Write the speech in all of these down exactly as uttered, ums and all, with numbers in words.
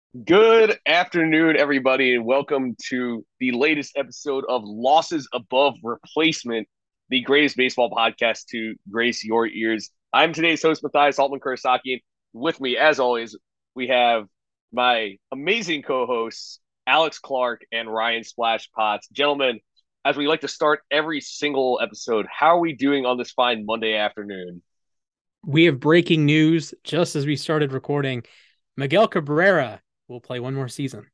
Good afternoon, everybody, and welcome to the latest episode of Losses Above Replacement, the greatest baseball podcast to grace your ears. I'm today's host, Matthias Altman Kurosaki. With me, as always, we have my amazing co hosts, Alex Clark and Ryan Splash Potts. Gentlemen, as we like to start every single episode, how are we doing on this fine Monday afternoon? We have breaking news just as we started recording. Miguel Cabrera will play one more season.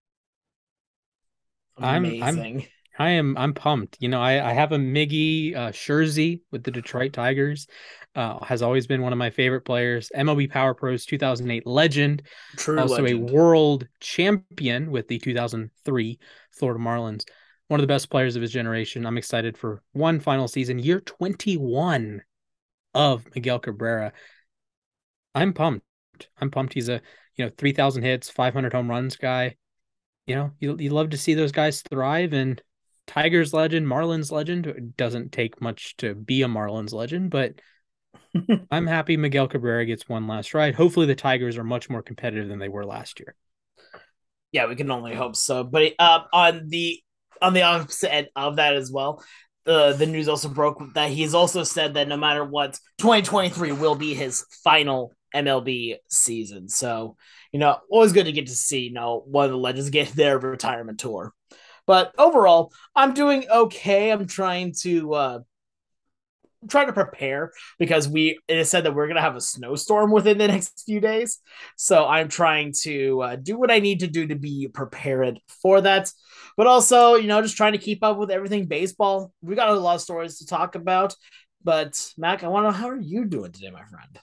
I'm I'm Amazing. I am I'm pumped. You know, I, I have a Miggy uh Scherzi with the Detroit Tigers. Uh, has always been one of my favorite players. M L B Power Pros two thousand eight legend, True also a legend. world champion with the two thousand three Florida Marlins. One of the best players of his generation. I'm excited for one final season, year twenty-one of Miguel Cabrera. I'm pumped. I'm pumped. He's a, you know, three thousand hits, five hundred home runs guy. You know, you, you love to see those guys thrive. And Tigers legend, Marlins legend. It doesn't take much to be a Marlins legend, but I'm happy Miguel Cabrera gets one last ride. Hopefully, the Tigers are much more competitive than they were last year. Yeah, we can only hope so. But uh, on the on the opposite end of that as well, the the news also broke that he's also said that no matter what, twenty twenty-three will be his final M L B season. So, you know, always good to get to see, you know, one of the legends get their retirement tour. But overall, I'm doing okay. I'm trying to uh trying to prepare because we it is said that we're gonna have a snowstorm within the next few days. So I'm trying to uh, do what I need to do to be prepared for that. But also, you know, just trying to keep up with everything baseball. We got a lot of stories to talk about. But Mac, I want to know, how are you doing today, my friend?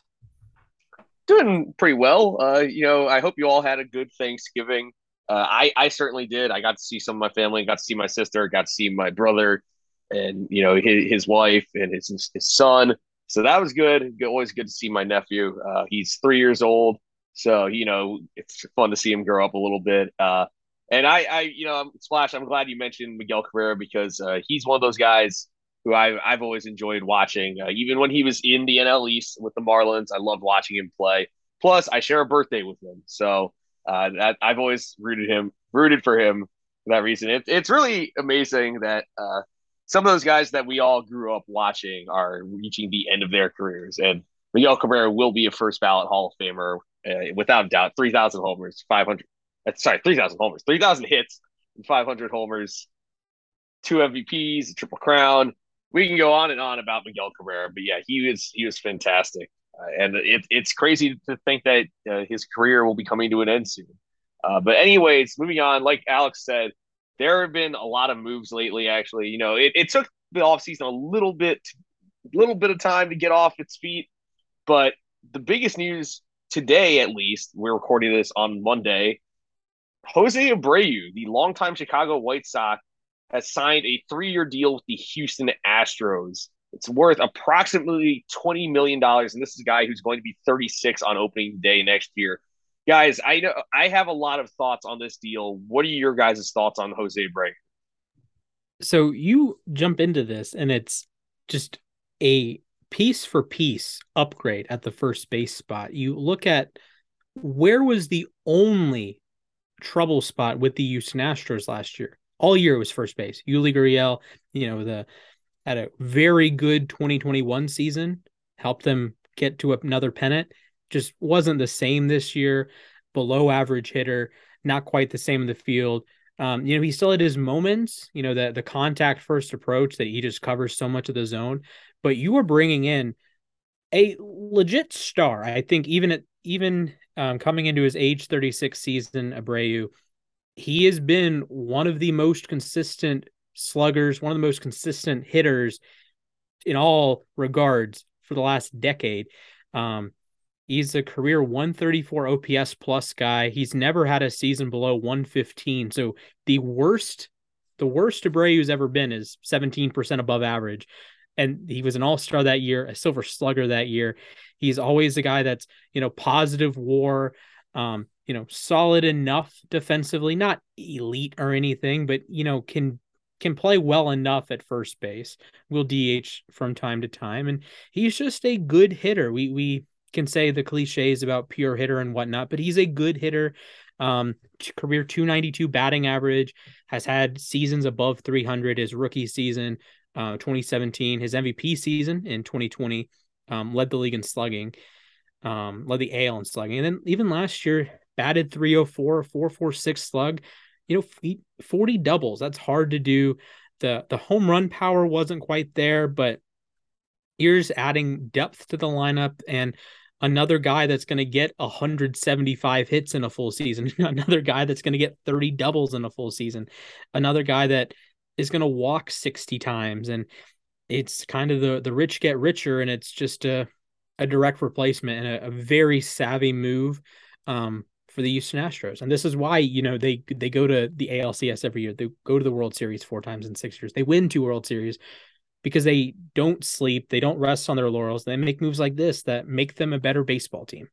Doing pretty well. Uh, you know, I hope you all had a good Thanksgiving. Uh, I I certainly did. I got to see some of my family, got to see my sister, got to see my brother, and you know his, his wife and his his son. So that was good. Always good to see my nephew. Uh, he's three years old, so you know it's fun to see him grow up a little bit. Uh, and I I you know Splash. I'm glad you mentioned Miguel Cabrera because uh, he's one of those guys who I've I've always enjoyed watching. Uh, even when he was in the N L East with the Marlins, I loved watching him play. Plus, I share a birthday with him, so uh, that I've always rooted him, rooted for him for that reason. It, it's really amazing that uh, some of those guys that we all grew up watching are reaching the end of their careers, and Miguel Cabrera will be a first ballot Hall of Famer uh, without doubt. Three thousand homers, five hundred. Uh, sorry, three thousand homers, three thousand hits, and five hundred homers, two M V Ps, a triple crown. We can go on and on about Miguel Cabrera, but yeah, he was he was fantastic, uh, and it, it's crazy to think that uh, his career will be coming to an end soon. Uh, but anyways, moving on, like Alex said, there have been a lot of moves lately. Actually, you know, it, it took the offseason a little bit, little bit of time to get off its feet, but the biggest news today, at least, we're recording this on Monday. Jose Abreu, the longtime Chicago White Sox, has signed a three-year deal with the Houston Astros. It's worth approximately twenty million dollars, and this is a guy who's going to be thirty-six on opening day next year. Guys, I know I have a lot of thoughts on this deal. What are your guys' thoughts on Jose Abreu? So you jump into this, and it's just a piece for piece upgrade at the first base spot. You look at where was the only trouble spot with the Houston Astros last year. All year it was first base. Yuli Gurriel, you know, the had a very good twenty twenty-one season, helped them get to another pennant. Just wasn't the same this year. Below average hitter, not quite the same in the field. Um, you know, he still had his moments, you know, the the contact first approach that he just covers so much of the zone. But you are bringing in a legit star. I think even at even um, coming into his age thirty-six season, Abreu, he has been one of the most consistent sluggers, one of the most consistent hitters in all regards for the last decade. Um, he's a career one thirty-four O P S plus guy. He's never had a season below one fifteen. So the worst, the worst Abreu's ever been is seventeen percent above average. And he was an all-star that year, a silver slugger that year. He's always a guy that's, you know, positive war, um, you know, solid enough defensively, not elite or anything, but, you know, can can play well enough at first base. Will D H from time to time. And he's just a good hitter. We we can say the cliches about pure hitter and whatnot, but he's a good hitter. Um, career two ninety-two batting average, has had seasons above three hundred. His rookie season, uh, twenty seventeen, his M V P season in twenty twenty, um, led the league in slugging, um, led the A L in slugging. And then even last year, batted three oh four, four forty-six slug, you know, forty doubles. That's hard to do. The, the home run power wasn't quite there, but here's adding depth to the lineup and another guy that's going to get one hundred seventy-five hits in a full season, another guy that's going to get thirty doubles in a full season, another guy that is going to walk sixty times. And it's kind of the, the rich get richer, and it's just a, a direct replacement and a, a very savvy move um, for the Houston Astros. And this is why, you know, they, they go to the A L C S every year. They go to the World Series four times in six years. They win two World Series because they don't sleep. They don't rest on their laurels. They make moves like this that make them a better baseball team.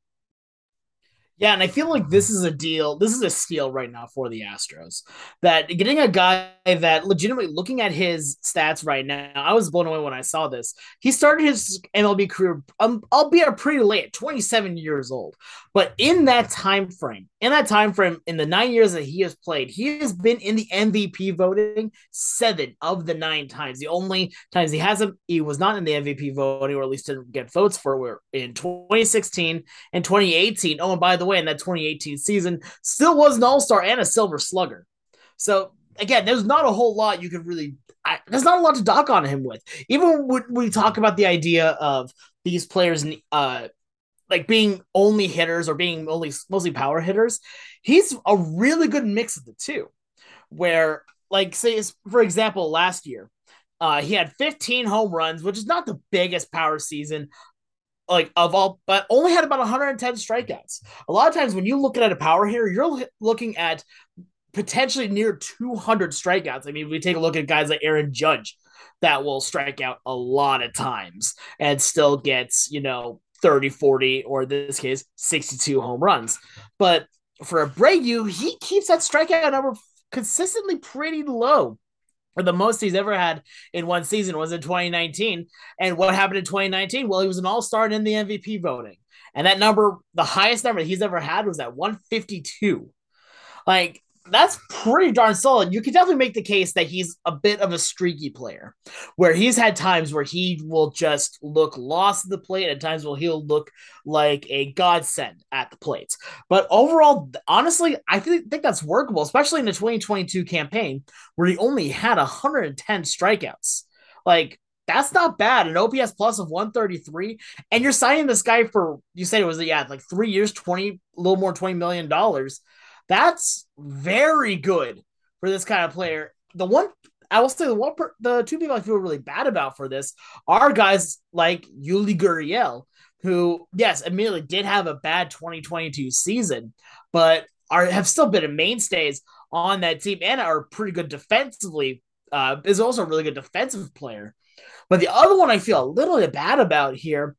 Yeah, and I feel like this is a deal. This is a steal right now for the Astros. That getting a guy that legitimately, looking at his stats right now, I was blown away when I saw this. He started his M L B career, um, albeit pretty late, twenty-seven years old. But in that time frame, in that time frame, in the nine years that he has played, he has been in the M V P voting seven of the nine times. The only times he hasn't, he was not in the M V P voting, or at least didn't get votes for, were in twenty sixteen and twenty eighteen. Oh, and by the way, in that twenty eighteen season, still was an all-star and a silver slugger. So again, there's not a whole lot you could really, I, there's not a lot to dock on him with. Even when we talk about the idea of these players, uh, like being only hitters or being only mostly power hitters, he's a really good mix of the two. Where, like, say, for example, last year, uh, he had fifteen home runs, which is not the biggest power season, like of all, but only had about one hundred ten strikeouts. A lot of times when you look at a power hitter, you're looking at potentially near two hundred strikeouts. I mean, we take a look at guys like Aaron Judge that will strike out a lot of times and still gets, you know, thirty, forty, or in this case, sixty-two home runs. But for Abreu, he keeps that strikeout number consistently pretty low. Or the most he's ever had in one season was in twenty nineteen. And what happened in twenty nineteen? Well, he was an all-star in the M V P voting. And that number, the highest number he's ever had, was at one fifty-two. Like, that's pretty darn solid. You can definitely make the case that he's a bit of a streaky player, where he's had times where he will just look lost at the plate, and times where he'll look like a godsend at the plate. But overall, honestly, I think, think that's workable, especially in the twenty twenty-two campaign, where he only had one hundred ten strikeouts. Like, that's not bad. An O P S plus of one thirty-three, and you're signing this guy for, you said it was, yeah, like three years, twenty, a little more twenty million dollars. That's very good for this kind of player. The one, I will say, the one, per, the two people I feel really bad about for this are guys like Yuli Gurriel, who, yes, admittedly did have a bad twenty twenty-two season, but are have still been mainstays on that team and are pretty good defensively. Uh, is also a really good defensive player. But the other one I feel a little bit bad about here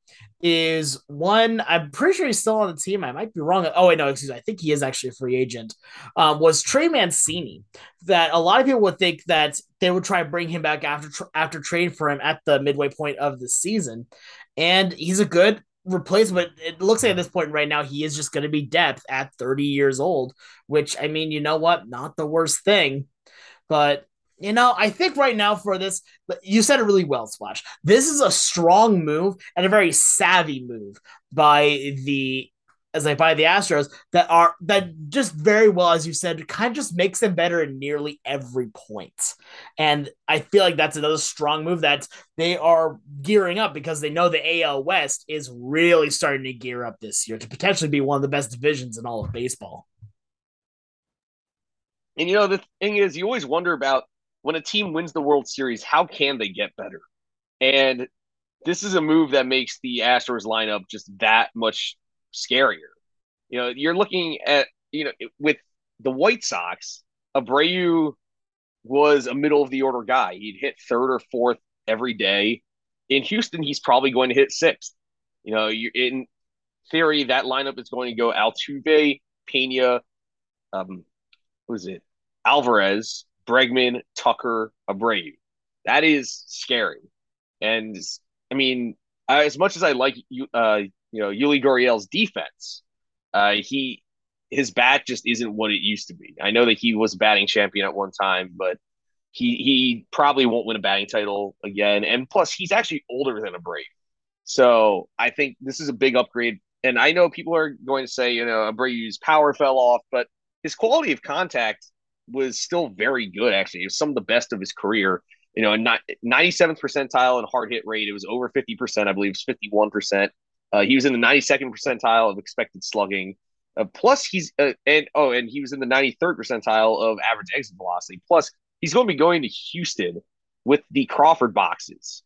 is one, I'm pretty sure he's still on the team. I might be wrong. Oh, wait, no, excuse me. I think he is actually a free agent. Um, was Trey Mancini. That a lot of people would think that they would try to bring him back after after trade for him at the midway point of the season. And he's a good replacement. It looks like at this point right now, he is just going to be depth at thirty years old, which, I mean, you know what? Not the worst thing. But you know, I think right now for this, you said it really well, Splash. This is a strong move and a very savvy move by the, as I by the Astros that are that just very well, as you said, kind of just makes them better in nearly every point. And I feel like that's another strong move that they are gearing up, because they know the A L West is really starting to gear up this year to potentially be one of the best divisions in all of baseball. And you know, the thing is, you always wonder about, when a team wins the World Series, how can they get better? And this is a move that makes the Astros lineup just that much scarier. You know, you're looking at, you know, with the White Sox, Abreu was a middle of the order guy. He'd hit third or fourth every day. In Houston, he's probably going to hit sixth. You know, you in theory, that lineup is going to go Altuve, Pena, um, what is it? Alvarez, Bregman, Tucker, Abreu. That is scary. And I mean, as much as I like you, uh, you you know, Yuli Gurriel's defense. Uh, he his bat just isn't what it used to be. I know that he was batting champion at one time, but he he probably won't win a batting title again. And plus, he's actually older than Abreu. So I think this is a big upgrade. And I know people are going to say, you know, Abreu's power fell off, but his quality of contact was still very good, actually. It was some of the best of his career. You know, not ninety-seventh percentile in hard hit rate. It was over fifty percent. I believe it was fifty-one percent. Uh, he was in the ninety-second percentile of expected slugging. Uh, plus, he's uh, and oh, and he was in the ninety-third percentile of average exit velocity. Plus, he's going to be going to Houston with the Crawford boxes.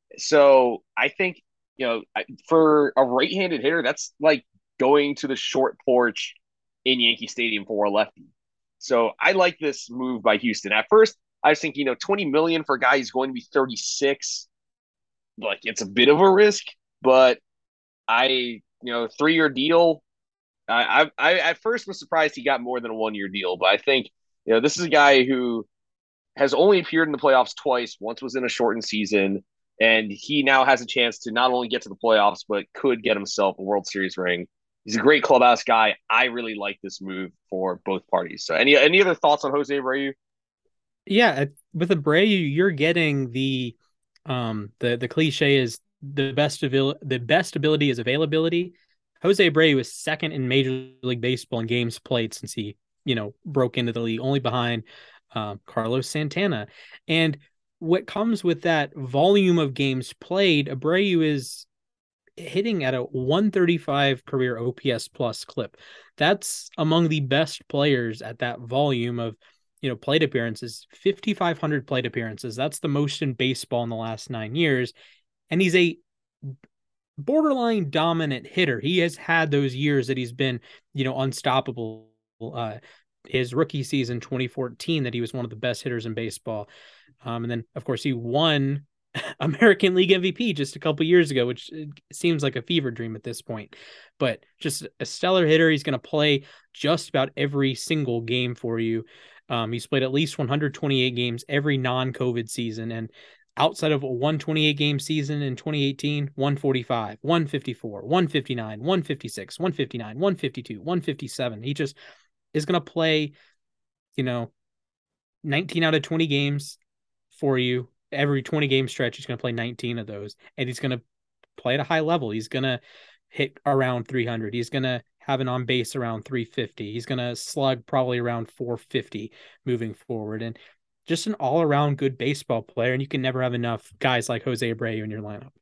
So I think, you know, for a right-handed hitter, that's like going to the short porch in Yankee Stadium for a lefty. So I like this move by Houston. At first, I was thinking, you know, twenty million dollars for a guy who's going to be thirty-six. Like, it's a bit of a risk, but I, you know, three-year deal. I, I, I at first was surprised he got more than a one-year deal, but I think, you know, this is a guy who has only appeared in the playoffs twice. Once was in a shortened season, and he now has a chance to not only get to the playoffs, but could get himself a World Series ring. He's a great clubhouse guy. I really like this move for both parties. So, any any other thoughts on Jose Abreu? Yeah, with Abreu, you're getting the um the the cliche is the best avail- the best ability is availability. Jose Abreu is second in Major League Baseball in games played since he, you know, broke into the league, only behind uh, Carlos Santana. And what comes with that volume of games played, Abreu is hitting at a one thirty-five career O P S plus clip. That's among the best players at that volume of, you know, plate appearances, fifty-five hundred plate appearances. That's the most in baseball in the last nine years. And he's a borderline dominant hitter. He has had those years that he's been, you know, unstoppable. Uh, his rookie season, twenty fourteen, that he was one of the best hitters in baseball. Um, and then, of course, he won American League M V P just a couple years ago, which seems like a fever dream at this point. But just a stellar hitter. He's going to play just about every single game for you. Um, he's played at least one hundred twenty-eight games every non-COVID season. And outside of a one twenty-eight game season in twenty eighteen, one forty-five, one fifty-four, one fifty-nine, one fifty-six, one fifty-nine, one fifty-two, one fifty-seven. He just is going to play, you know, nineteen out of twenty games for you. Every twenty game stretch, he's going to play nineteen of those, and he's going to play at a high level. He's going to hit around three hundred. He's going to have an on base around three fifty. He's going to slug probably around four fifty moving forward. And just an all around good baseball player. And you can never have enough guys like Jose Abreu in your lineup.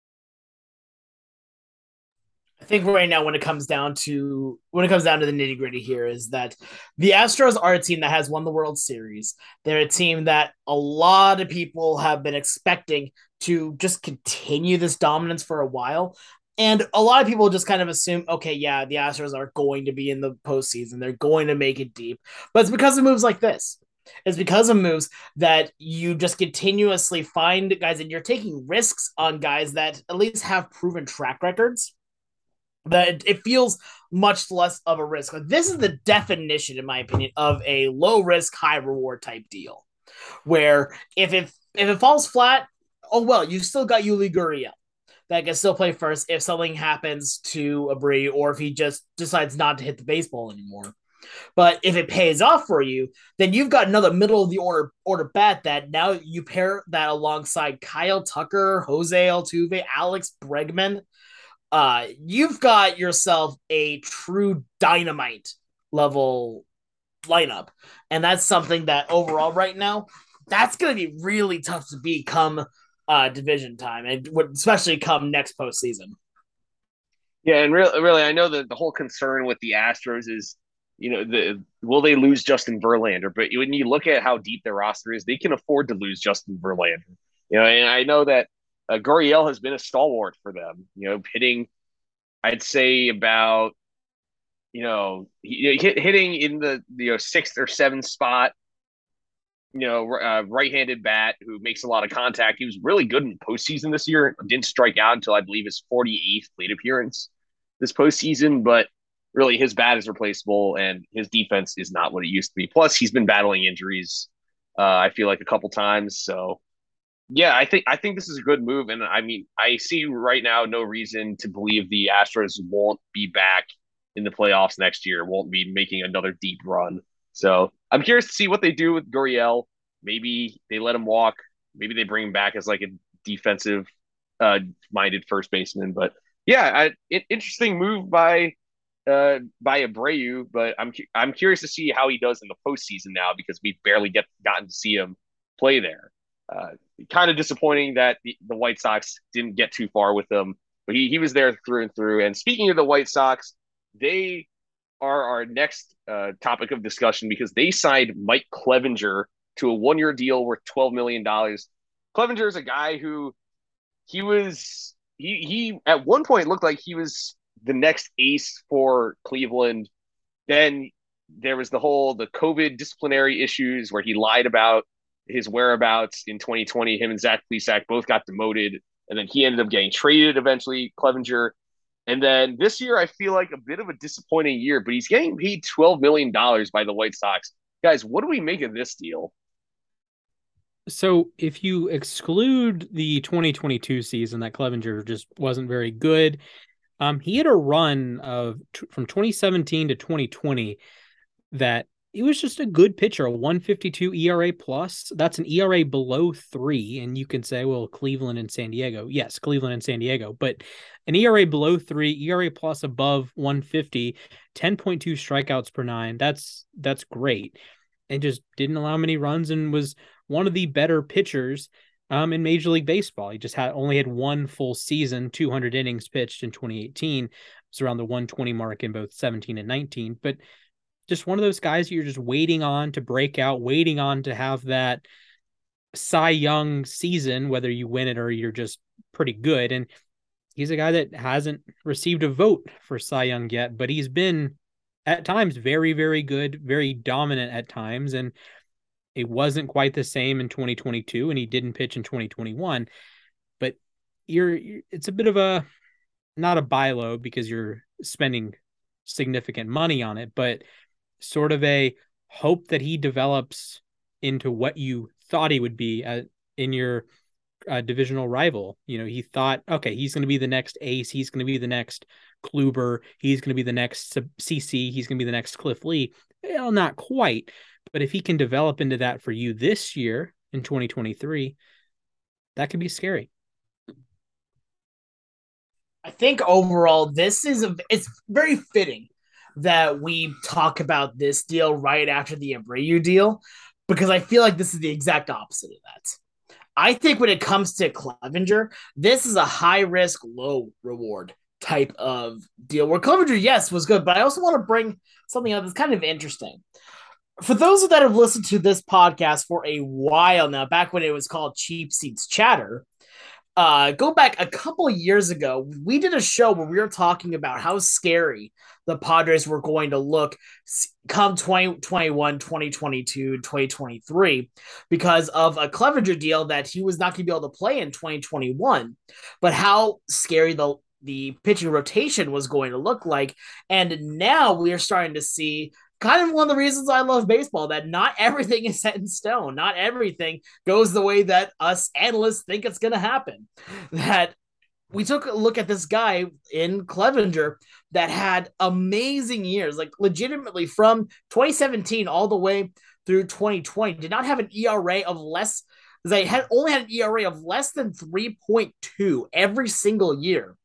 I think right now, when it comes down to when it comes down to the nitty gritty here, is that the Astros are a team that has won the World Series. They're a team that a lot of people have been expecting to just continue this dominance for a while. And a lot of people just kind of assume, okay, yeah, the Astros are going to be in the postseason. They're going to make it deep. But it's because of moves like this. It's because of moves that you just continuously find guys, and you're taking risks on guys that at least have proven track records. That it feels much less of a risk. This is the definition, in my opinion, of a low risk, high reward type deal, where if it if it falls flat, oh well, you've still got Yuli Gurriel that can still play first if something happens to Abreu, or if he just decides not to hit the baseball anymore. But if it pays off for you, then you've got another middle of the order order bat that now you pair that alongside Kyle Tucker, Jose Altuve, Alex Bregman. Uh, you've got yourself a true dynamite level lineup. And that's something that overall right now, that's going to be really tough to beat come uh, division time, and especially come next postseason. Yeah, and really, really, I know that the whole concern with the Astros is, you know, the will they lose Justin Verlander? But when you look at how deep their roster is, they can afford to lose Justin Verlander. You know, and I know that Uh, Gurriel has been a stalwart for them, you know, hitting, I'd say about, you know, hit, hitting in the, you know, sixth or seventh spot, you know, uh, right-handed bat who makes a lot of contact. He was really good in the postseason this year. Didn't strike out until I believe his forty-eighth plate appearance this postseason, but really his bat is replaceable and his defense is not what it used to be. Plus, he's been battling injuries, uh, I feel like a couple times. So, Yeah, I think I think this is a good move, and I mean, I see right now no reason to believe the Astros won't be back in the playoffs next year, won't be making another deep run. So I'm curious to see what they do with Gurriel. Maybe they let him walk. Maybe they bring him back as like a defensive uh, minded first baseman. But yeah, I, it, interesting move by uh, by Abreu. But I'm I'm curious to see how he does in the postseason now because we barely get gotten to see him play there. Uh, Kind of disappointing that the, the White Sox didn't get too far with him, but he, he was there through and through. And speaking of the White Sox, they are our next uh, topic of discussion because they signed Mike Clevinger to a one year deal worth twelve million dollars. Clevinger is a guy who he was, he, he at one point looked like he was the next ace for Cleveland. Then there was the whole, the COVID disciplinary issues where he lied about his whereabouts in twenty twenty. Him and Zach Plesac both got demoted, and then he ended up getting traded eventually, Clevinger. And then this year, I feel like a bit of a disappointing year, but he's getting paid twelve million dollars by the White Sox. Guys, what do we make of this deal? So if you exclude the twenty twenty-two season that Clevinger just wasn't very good, um, he had a run of t- from twenty seventeen to twenty twenty that he was just a good pitcher, a one fifty-two E R A plus. That's an E R A below three. And you can say, well, Cleveland and San Diego. Yes, Cleveland and San Diego, but an E R A below three, E R A plus above one fifty, ten point two strikeouts per nine. That's, that's great. And just didn't allow many runs and was one of the better pitchers um, in Major League Baseball. He just had only had one full season, two hundred innings pitched in twenty eighteen. It was around the one twenty mark in both seventeen and nineteen. But just one of those guys you're just waiting on to break out, waiting on to have that Cy Young season, whether you win it or you're just pretty good. And he's a guy that hasn't received a vote for Cy Young yet, but he's been at times very, very good, very dominant at times. And it wasn't quite the same in twenty twenty-two, and he didn't pitch in twenty twenty-one. But you're, you're it's a bit of a, not a buy low because you're spending significant money on it, but sort of a hope that he develops into what you thought he would be at, in your uh, divisional rival. You know, he thought, okay, he's going to be the next ace. He's going to be the next Kluber. He's going to be the next C C. He's going to be the next Cliff Lee. Well, not quite. But if he can develop into that for you this year in twenty twenty-three, that could be scary. I think overall, this is a, it's very fitting that we talk about this deal right after the Abreu deal, because I feel like this is the exact opposite of that. I think when it comes to Clevinger, this is a high risk, low reward type of deal where Clevinger, yes, was good, but I also want to bring something up that's kind of interesting. For those that have listened to this podcast for a while now, back when it was called Cheap Seats Chatter, uh, go back a couple of years ago, we did a show where we were talking about how scary the Padres were going to look come twenty twenty-one, twenty twenty-two, twenty twenty-three because of a Clevinger deal that he was not going to be able to play in twenty twenty-one, but how scary the the pitching rotation was going to look like. And now we are starting to see kind of one of the reasons I love baseball, that not everything is set in stone. Not everything goes the way that us analysts think it's going to happen. That we took a look at this guy in Clevinger that had amazing years, like legitimately from twenty seventeen all the way through twenty twenty, did not have an E R A of less. They had only had an E R A of less than three point two every single year.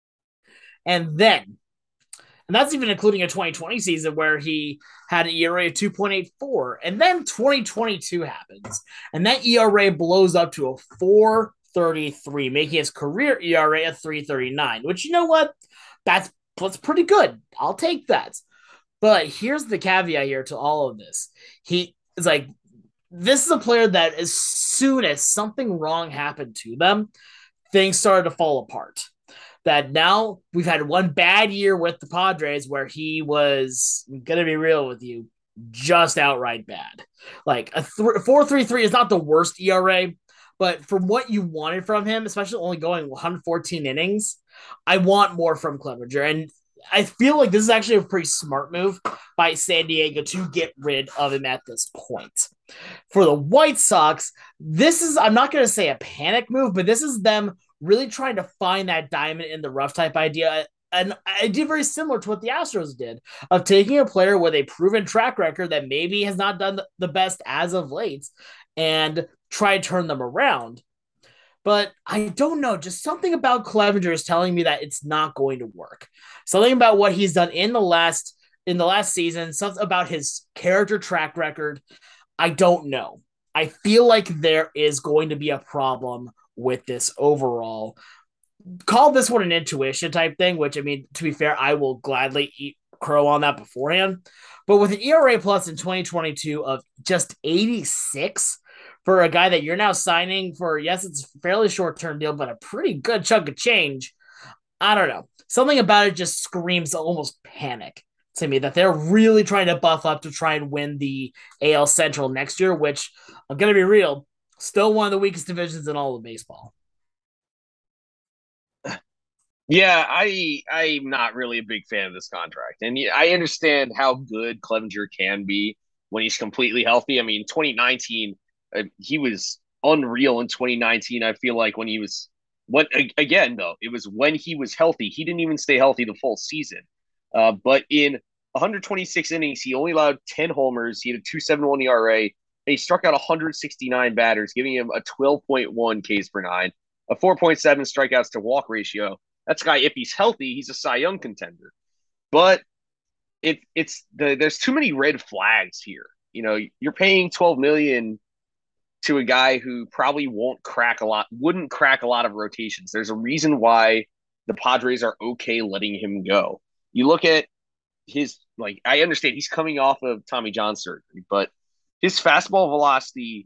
And then, and that's even including a twenty twenty season where he had an E R A of two point eight four. And then twenty twenty-two happens, and that E R A blows up to a four thirty-three, making his career E R A a three thirty-nine, which, you know what? That's, that's pretty good. I'll take that. But here's the caveat here to all of this. He is like, this is a player that as soon as something wrong happened to them, things started to fall apart. That now we've had one bad year with the Padres where he was, going to be real with you, just outright bad. Like a th- four three three is not the worst E R A, but from what you wanted from him, especially only going one hundred fourteen innings, I want more from Clevinger. And I feel like this is actually a pretty smart move by San Diego to get rid of him at this point. For the White Sox, this is, I'm not going to say a panic move, but this is them really trying to find that diamond in the rough type idea. An idea very similar to what the Astros did of taking a player with a proven track record that maybe has not done the best as of late and try to turn them around. But I don't know, just something about Clevenger is telling me that it's not going to work. Something about what he's done in the last in the last season, something about his character track record. I don't know. I feel like there is going to be a problem with this overall. Call this one an intuition type thing, which, I mean, to be fair, I will gladly eat crow on that beforehand. But with an E R A plus in twenty twenty-two of just eighty-six for a guy that you're now signing for, yes, it's a fairly short-term deal, but a pretty good chunk of change, I don't know. Something about it just screams almost panic to me that they're really trying to buff up to try and win the A L Central next year, which, I'm going to be real, still one of the weakest divisions in all of baseball. Yeah, I I'm not really a big fan of this contract, and I understand how good Clevenger can be when he's completely healthy. I mean, twenty nineteen, uh, he was unreal in twenty nineteen. I feel like when he was, what again though, it was when he was healthy. He didn't even stay healthy the full season. Uh, but in one hundred twenty-six innings, he only allowed ten homers. He had a two point seven one E R A, and he struck out one hundred sixty-nine batters, giving him a twelve point one Ks per nine, a four point seven strikeouts to walk ratio. That's a guy, if he's healthy, he's a Cy Young contender. But it it's the there's too many red flags here. You know, you're paying twelve million dollars to a guy who probably won't crack a lot, wouldn't crack a lot of rotations. There's a reason why the Padres are okay letting him go. You look at his, like, I understand he's coming off of Tommy John surgery, but his fastball velocity,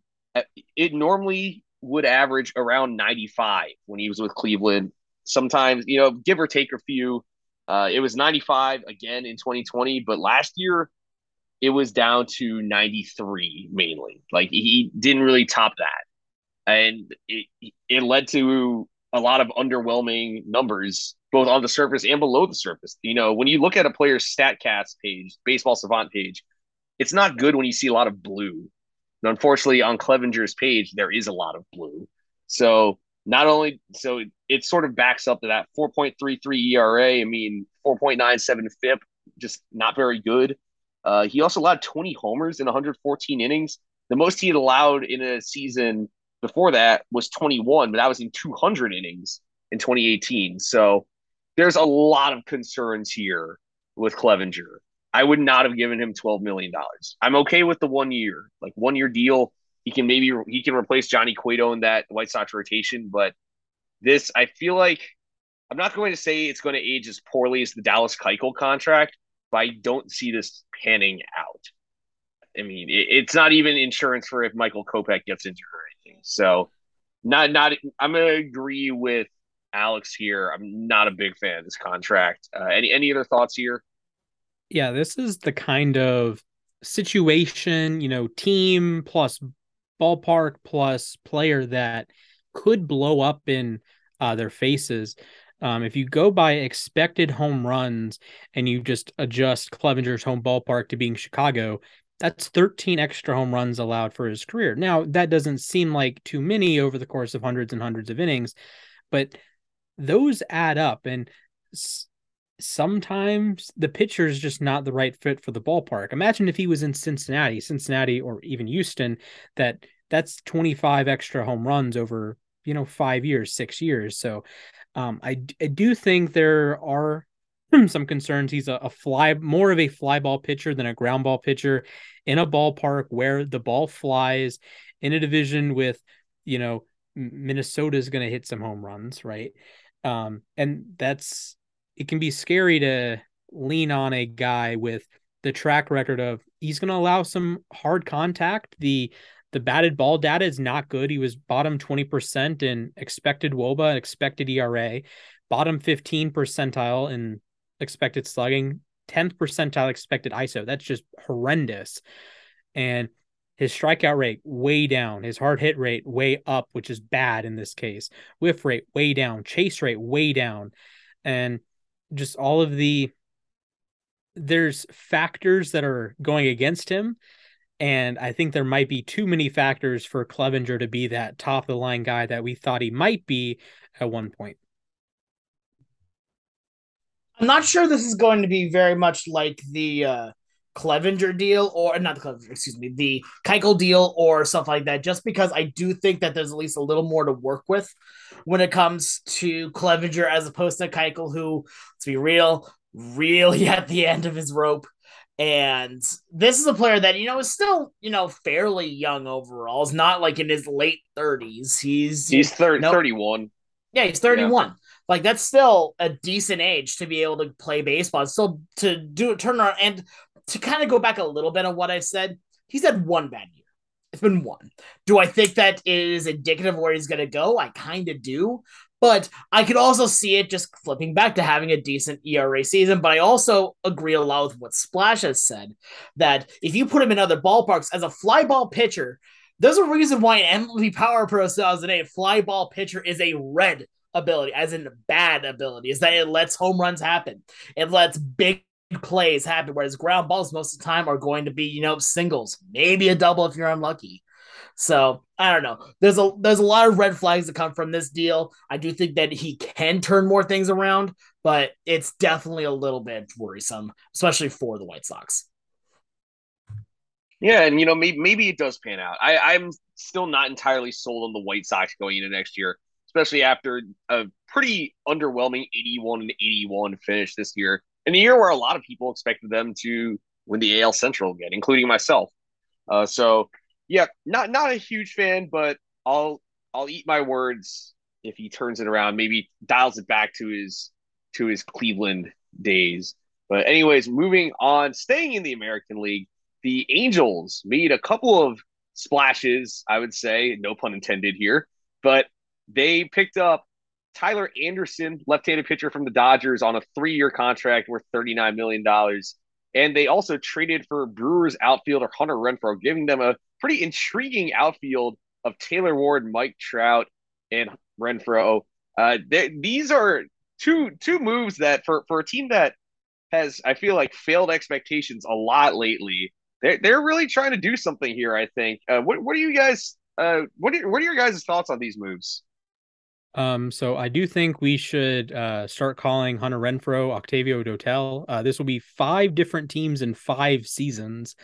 it normally would average around ninety-five when he was with Cleveland. Sometimes, you know, give or take a few. Uh, it was ninety-five again in twenty twenty, but last year it was down to ninety-three mainly. Like, he didn't really top that. And it, it led to a lot of underwhelming numbers, both on the surface and below the surface. You know, when you look at a player's StatCast page, Baseball Savant page, it's not good when you see a lot of blue. And unfortunately, on Clevenger's page, there is a lot of blue. So not only, so it, it sort of backs up to that four point three three E R A. I mean, four point nine seven F I P, just not very good. Uh, he also allowed twenty homers in one hundred fourteen innings. The most he had allowed in a season before that was twenty-one, but that was in two hundred innings in twenty eighteen. So there's a lot of concerns here with Clevenger. I would not have given him twelve million dollars. I'm okay with the one year, like one year deal. He can maybe he can replace Johnny Cueto in that White Sox rotation, but this, I feel like, I'm not going to say it's going to age as poorly as the Dallas Keuchel contract, but I don't see this panning out. I mean, it, it's not even insurance for if Michael Kopech gets injured or anything. So, not not I'm going to agree with Alex here. I'm not a big fan of this contract. Uh, any any other thoughts here? Yeah, this is the kind of situation, you know, team plus ballpark plus player that could blow up in uh, their faces. Um, if you go by expected home runs and you just adjust Clevenger's home ballpark to being Chicago, that's thirteen extra home runs allowed for his career. Now, that doesn't seem like too many over the course of hundreds and hundreds of innings, but those add up. And s- sometimes the pitcher is just not the right fit for the ballpark. Imagine if he was in Cincinnati, Cincinnati, or even Houston, that that's twenty-five extra home runs over, you know, five years, six years. So um, I, I do think there are some concerns. He's a, a fly, more of a fly ball pitcher than a ground ball pitcher in a ballpark where the ball flies, in a division with, you know, Minnesota is going to hit some home runs, right? Um, and that's, it can be scary to lean on a guy with the track record of he's going to allow some hard contact. The the batted ball data is not good. He was bottom twenty percent in expected W O B A, expected E R A, bottom fifteen percentile in expected slugging, tenth percentile expected I S O. That's just horrendous. And his strikeout rate way down, his hard hit rate way up, which is bad in this case. Whiff rate way down, chase rate way down. And just all of the, there's factors that are going against him. And I think there might be too many factors for Clevinger to be that top of the line guy that we thought he might be at one point. I'm not sure this is going to be very much like the uh, Clevinger deal, or not the Clevinger, excuse me, the Keuchel deal or stuff like that, just because I do think that there's at least a little more to work with when it comes to Clevinger as opposed to Keuchel, who, let's be real, really at the end of his rope. And this is a player that, you know, is still, you know, fairly young overall. It's not like in his late thirties. He's he's thirty, you know, thirty-one. Yeah, he's thirty-one. Yeah. Like, that's still a decent age to be able to play baseball. Still to do a turnaround. And to kind of go back a little bit on what I said, he's had one bad year. It's been one. Do I think that is indicative of where he's going to go? I kind of do. But I could also see it just flipping back to having a decent E R A season. But I also agree a lot with what Splash has said, that if you put him in other ballparks as a fly ball pitcher, there's a reason why in M L B Power Pro two thousand eight, fly ball pitcher is a red ability, as in bad ability, is that it lets home runs happen. It lets big plays happen, whereas ground balls most of the time are going to be, you know, singles, maybe a double if you're unlucky. So I don't know. There's a there's a lot of red flags that come from this deal. I do think that he can turn more things around, but it's definitely a little bit worrisome, especially for the White Sox. Yeah, and you know, maybe maybe it does pan out. I, I'm still not entirely sold on the White Sox going into next year, especially after a pretty underwhelming eighty-one and eighty-one finish this year, in a year where a lot of people expected them to win the A L Central again, including myself. Uh, so. Yeah, not not a huge fan, but I'll I'll eat my words if he turns it around. Maybe dials it back to his to his Cleveland days. But anyways, moving on, staying in the American League, the Angels made a couple of splashes, I would say, no pun intended here, but they picked up Tyler Anderson, left-handed pitcher from the Dodgers, on a three-year contract worth thirty-nine million dollars. And they also traded for Brewers outfielder Hunter Renfroe, giving them a pretty intriguing outfield of Taylor Ward, Mike Trout, and Renfroe. Uh, these are two two moves that for, for a team that has, I feel like, failed expectations a lot lately. They're they're really trying to do something here. I think. Uh, what what are you guys? Uh, what are, what are your guys' thoughts on these moves? Um, so I do think we should uh, start calling Hunter Renfroe Octavio Dotel. Uh, this will be five different teams in five seasons.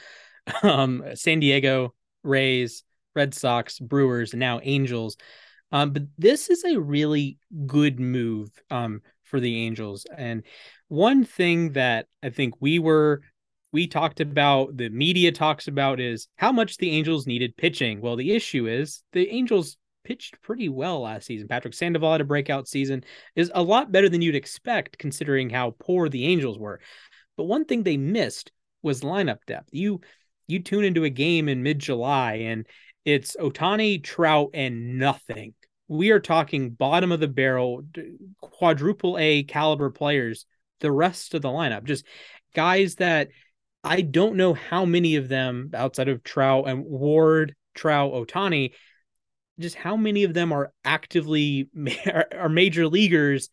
Um, San Diego, Rays, Red Sox, Brewers, and now Angels. Um, but this is a really good move um, for the Angels. And one thing that I think we were we talked about, the media talks about, is how much the Angels needed pitching. Well, the issue is the Angels pitched pretty well last season. Patrick Sandoval had a breakout season, is a lot better than you'd expect considering how poor the Angels were. But one thing they missed was lineup depth. You you tune into a game in mid-July and it's Ohtani, Trout, and nothing. We are talking bottom of the barrel, quadruple A caliber players, the rest of the lineup. Just guys that I don't know how many of them, outside of Trout and Ward, Trout, Ohtani, just how many of them are actively are major leaguers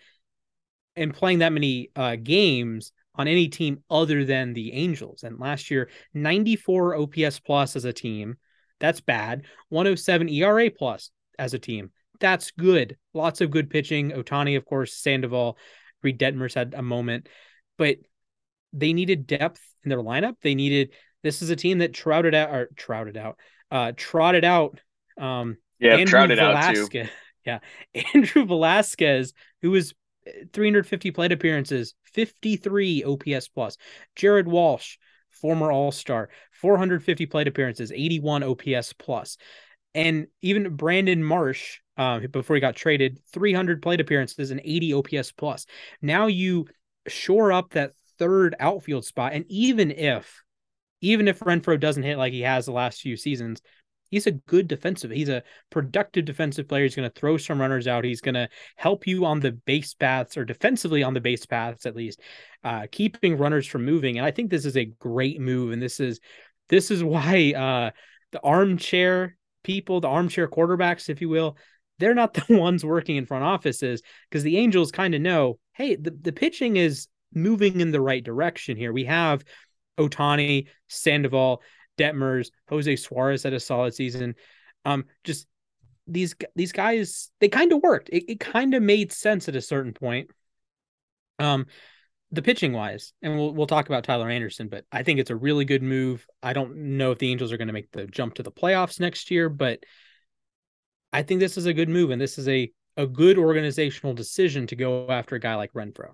and playing that many uh, games on any team other than the Angels. And last year, ninety-four O P S plus as a team. That's bad. one oh seven E R A plus as a team. That's good. Lots of good pitching. Ohtani, of course, Sandoval, Reed Detmers had a moment, but they needed depth in their lineup. They needed, this is a team that trouted out, or trouted out, uh, trotted out, um, Yeah, Andrew Trout it out Velasquez. too. Yeah, Andrew Velasquez, who was three hundred fifty plate appearances, fifty-three O P S plus. Jared Walsh, former All-Star, four hundred fifty plate appearances, eighty-one O P S plus. And even Brandon Marsh, uh, before he got traded, three hundred plate appearances and eighty O P S plus. Now you shore up that third outfield spot, and even if, even if Renfroe doesn't hit like he has the last few seasons, he's a good defensive. He's a productive defensive player. He's going to throw some runners out. He's going to help you on the base paths, or defensively on the base paths, at least, uh, keeping runners from moving. And I think this is a great move. And this is, this is why uh, the armchair people, the armchair quarterbacks, if you will, they're not the ones working in front offices, because the Angels kind of know, hey, the, the pitching is moving in the right direction here. We have Ohtani, Sandoval, Detmers, Jose Suarez had a solid season. Um, just these these guys, they kind of worked. It, it kind of made sense at a certain point. Um, the pitching wise, and we'll we'll talk about Tyler Anderson, but I think it's a really good move. I don't know if the Angels are going to make the jump to the playoffs next year, but I think this is a good move, and this is a a good organizational decision to go after a guy like Renfroe.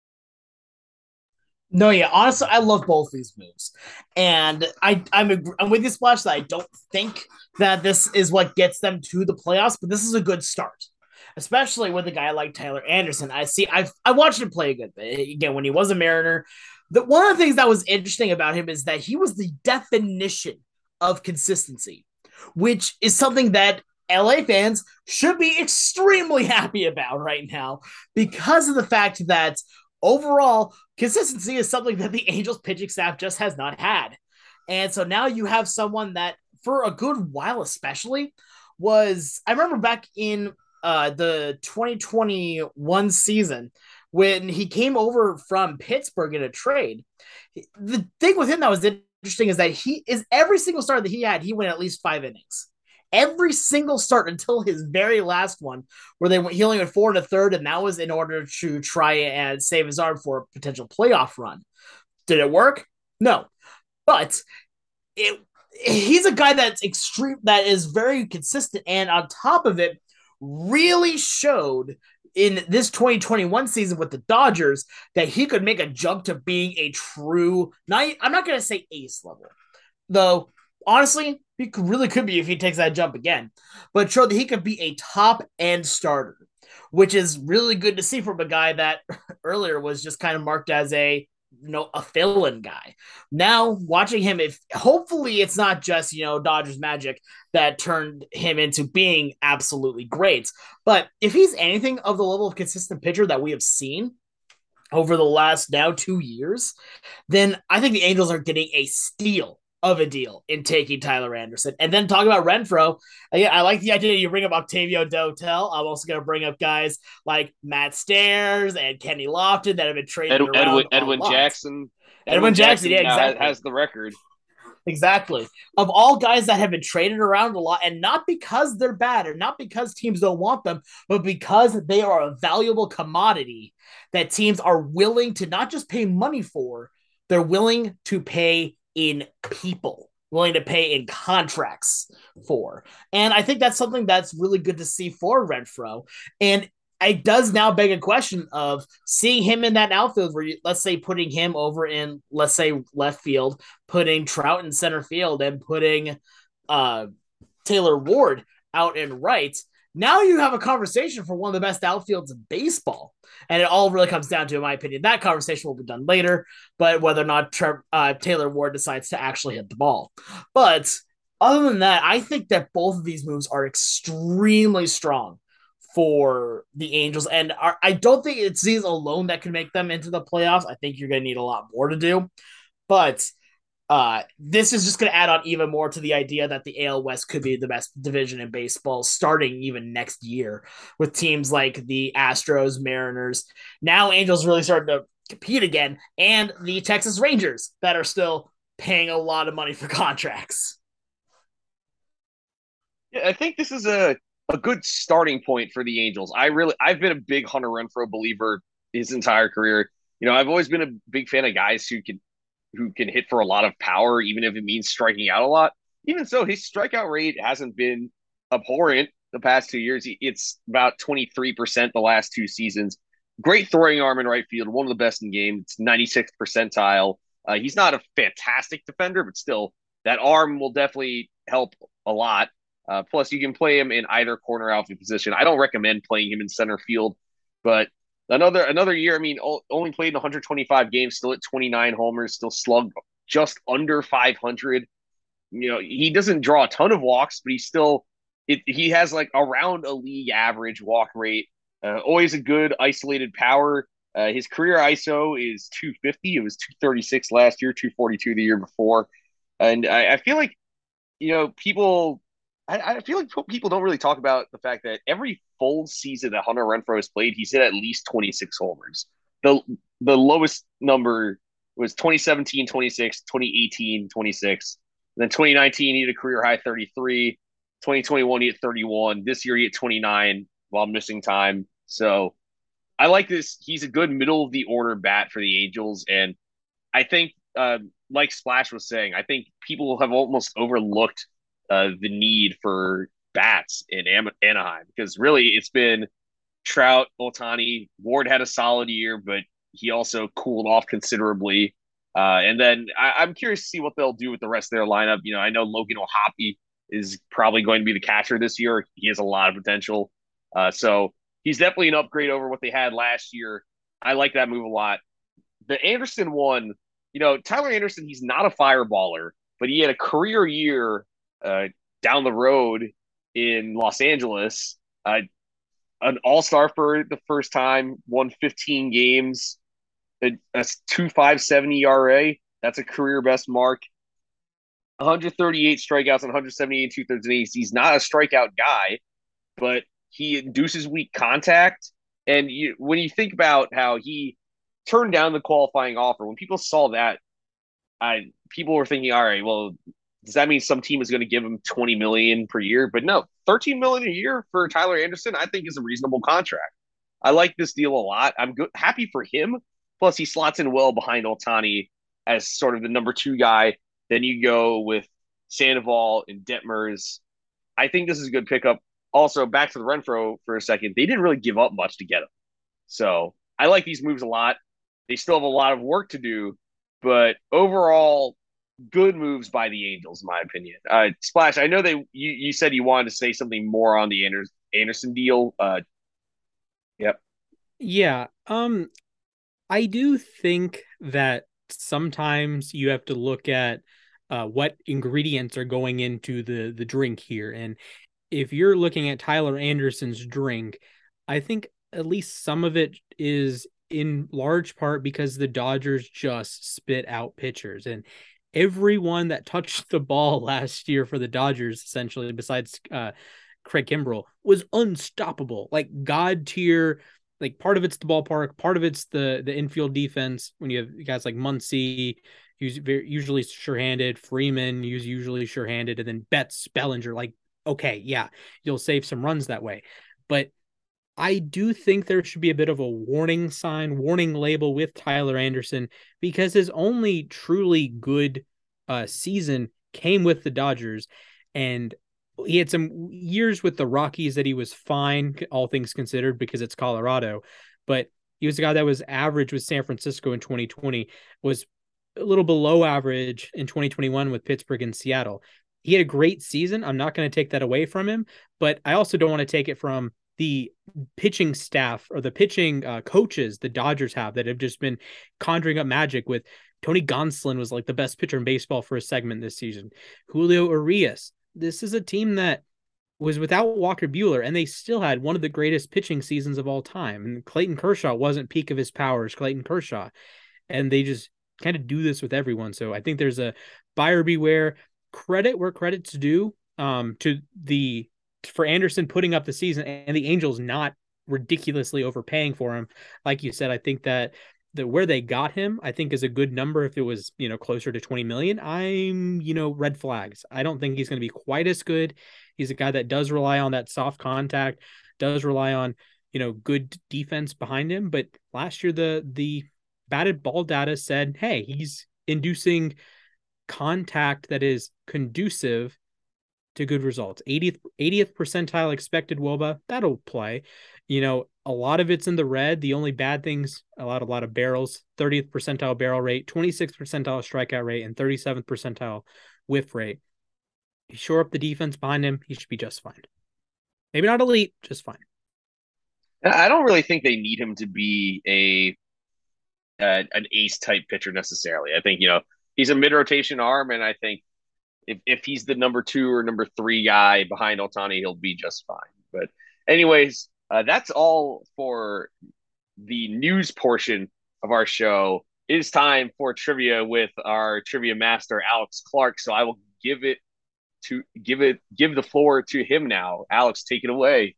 No, yeah, honestly, I love both these moves, and I I'm I'm with you, Splash. That I don't think that this is what gets them to the playoffs, but this is a good start, especially with a guy like Tyler Anderson. I see, I've I watched him play a good bit again when he was a Mariner. The one of the things that was interesting about him is that he was the definition of consistency, which is something that L A fans should be extremely happy about right now because of the fact that overall, consistency is something that the Angels pitching staff just has not had. And so now you have someone that, for a good while especially, was, I remember back in uh, the twenty twenty-one season when he came over from Pittsburgh in a trade. The thing with him that was interesting is that he is every single start that he had, he went at least five innings. Every single start until his very last one, where they went, he only went four and a third, and that was in order to try and save his arm for a potential playoff run. Did it work? No, but it. He's a guy that's extreme, that is very consistent, and on top of it, really showed in this twenty twenty-one season with the Dodgers that he could make a jump to being a true. Not, I'm not going to say ace level, though. Honestly, he could, really could be if he takes that jump again, but showed that he could be a top end starter, which is really good to see from a guy that earlier was just kind of marked as a, you know, a fill-in guy. Now watching him, if hopefully it's not just, you know, Dodgers magic that turned him into being absolutely great, but if he's anything of the level of consistent pitcher that we have seen over the last now two years, then I think the Angels are getting a steal of a deal in taking Tyler Anderson. And then talk about Renfroe. Again, I like the idea you bring up Octavio Dotel. I'm also going to bring up guys like Matt Stairs and Kenny Lofton that have been traded Ed, around Edwin, Edwin Jackson. Edwin, Edwin Jackson, Jackson, yeah, exactly. Has the record. Exactly. Of all guys that have been traded around a lot, and not because they're bad or not because teams don't want them, but because they are a valuable commodity that teams are willing to not just pay money for, they're willing to pay in people, willing to pay in contracts for. And I think that's something that's really good to see for Renfroe. And it does now beg a question of seeing him in that outfield where you, let's say putting him over in, let's say left field, putting Trout in center field and putting uh, Taylor Ward out in right. Now you have a conversation for one of the best outfields in baseball. And it all really comes down to, in my opinion, that conversation will be done later, but whether or not uh, Taylor Ward decides to actually hit the ball. But other than that, I think that both of these moves are extremely strong for the Angels. And are, I don't think it's these alone that can make them into the playoffs. I think you're going to need a lot more to do. But uh, this is just going to add on even more to the idea that the A L West could be the best division in baseball starting even next year with teams like the Astros, Mariners. Now Angels really starting to compete again, and the Texas Rangers that are still paying a lot of money for contracts. Yeah, I think this is a, a good starting point for the Angels. I really, I've been a big Hunter Renfroe believer his entire career. You know, I've always been a big fan of guys who can who can hit for a lot of power, even if it means striking out a lot. Even so, his strikeout rate hasn't been abhorrent the past two years. It's about twenty-three percent the last two seasons. Great throwing arm in right field, one of the best in the game. It's ninety-sixth percentile. Uh, he's not a fantastic defender, but still, that arm will definitely help a lot. Uh, plus, you can play him in either corner outfield position. I don't recommend playing him in center field, but Another another year, I mean, only played in one hundred twenty-five games, still at twenty-nine homers, still slugged just under five hundred. You know, he doesn't draw a ton of walks, but he's still it, he has like around a league average walk rate. Uh, always a good isolated power. Uh, his career I S O is two fifty. It was two thirty-six last year, two forty-two the year before. And I, I feel like, you know, people I, I feel like people don't really talk about the fact that every full season that Hunter Renfroe has played, he's hit at least twenty-six homers. The the lowest number was twenty seventeen, twenty-six, twenty eighteen, twenty-six. And then twenty nineteen, he had a career high thirty-three. twenty twenty-one, he hit thirty-one. This year, he hit twenty-nine while missing time. So I like this. He's a good middle of the order bat for the Angels. And I think, uh, like Splash was saying, I think people have almost overlooked uh, the need for bats in Am- Anaheim because really it's been Trout, Ohtani. Ward had a solid year, but he also cooled off considerably. Uh, and then I, I'm curious to see what they'll do with the rest of their lineup. You know, I know Logan O'Hoppe is probably going to be the catcher this year. He has a lot of potential. Uh, so he's definitely an upgrade over what they had last year. I like that move a lot. The Anderson one, you know, Tyler Anderson, he's not a fireballer, but he had a career year uh, down the road in Los Angeles. Uh, an all star for the first time, won fifteen games, a, a two point five seven E R A. That's a career best mark. one hundred thirty-eight strikeouts and one hundred seventy-eight two thirds innings. He's not a strikeout guy, but he induces weak contact. And you, when you think about how he turned down the qualifying offer, when people saw that, I people were thinking, all right, well, does that mean some team is going to give him twenty million dollars per year? But no, thirteen million dollars a year for Tyler Anderson, I think is a reasonable contract. I like this deal a lot. I'm good, happy for him. Plus, he slots in well behind Ohtani as sort of the number two guy. Then you go with Sandoval and Detmers. I think this is a good pickup. Also, back to the Renfroe for a second. They didn't really give up much to get him. So I like these moves a lot. They still have a lot of work to do, but overall, good moves by the Angels, in my opinion. Uh, Splash, I know that you, you said you wanted to say something more on the Anders, Anderson deal. Uh, yep. Yeah. Um, I do think that sometimes you have to look at uh, what ingredients are going into the the drink here. And if you're looking at Tyler Anderson's drink, I think at least some of it is in large part because the Dodgers just spit out pitchers. And everyone that touched the ball last year for the Dodgers, essentially, besides uh, Craig Kimbrell, was unstoppable. Like God tier. Like part of it's the ballpark, part of it's the the infield defense. When you have guys like Muncy, who's very, usually sure-handed, Freeman, who's usually sure-handed, and then Betts, Bellinger. Like, okay, yeah, you'll save some runs that way. But I do think there should be a bit of a warning sign, warning label with Tyler Anderson because his only truly good uh, season came with the Dodgers, and he had some years with the Rockies that he was fine, all things considered, because it's Colorado. But he was a guy that was average with San Francisco in twenty twenty, was a little below average in twenty twenty-one with Pittsburgh and Seattle. He had a great season. I'm not going to take that away from him, but I also don't want to take it from the pitching staff or the pitching uh, coaches the Dodgers have that have just been conjuring up magic with Tony Gonsolin was like the best pitcher in baseball for a segment this season. Julio Urias. This is a team that was without Walker Buehler, and they still had one of the greatest pitching seasons of all time. And Clayton Kershaw wasn't peak of his powers, Clayton Kershaw. And they just kind of do this with everyone. So I think there's a buyer beware. Credit where credit's due um, to the for Anderson putting up the season and the Angels not ridiculously overpaying for him. Like you said, I think that the where they got him, I think is a good number. If it was, you know, closer to twenty million, I'm, you know, red flags. I don't think he's going to be quite as good. He's a guy that does rely on that soft contact, does rely on, you know, good defense behind him. But last year, the, the batted ball data said, hey, he's inducing contact that is conducive to good results. eightieth, eightieth percentile expected W O B A, that'll play. You know, a lot of it's in the red. The only bad things, a lot, a lot of barrels, thirtieth percentile barrel rate, twenty-sixth percentile strikeout rate, and thirty-seventh percentile whiff rate. You shore up the defense behind him, he should be just fine. Maybe not elite, just fine. I don't really think they need him to be a uh, an ace type pitcher necessarily. I think, you know, he's a mid rotation arm, and I think if if he's the number two or number three guy behind Ohtani, he'll be just fine. But anyways, uh, that's all for the news portion of our show. It is time for trivia with our trivia master, Alex Clark. So I will give it to give it give the floor to him now. Alex, take it away.